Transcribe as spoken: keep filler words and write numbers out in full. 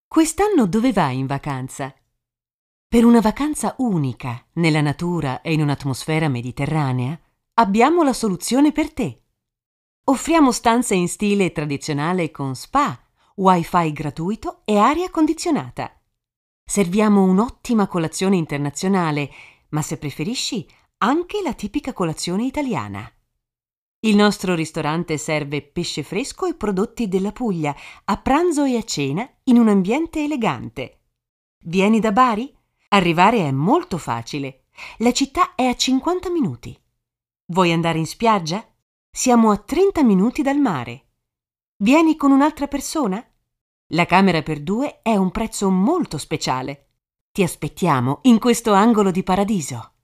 Quest'anno dove vai in vacanza? Per una vacanza unica, nella natura e in un'atmosfera mediterranea, abbiamo la soluzione per te. Offriamo stanze in stile tradizionale con spa, wifi gratuito e aria condizionata. Serviamo un'ottima colazione internazionale, ma se preferisci anche la tipica colazione italiana. Il nostro ristorante serve pesce fresco e prodotti della Puglia a pranzo e a cena in un ambiente elegante. Vieni da Bari? Arrivare è molto facile. La città è a cinquanta minuti. Vuoi andare in spiaggia? Siamo a trenta minuti dal mare. Vieni con un'altra persona? La camera per due è un prezzo molto speciale. Ti aspettiamo in questo angolo di paradiso.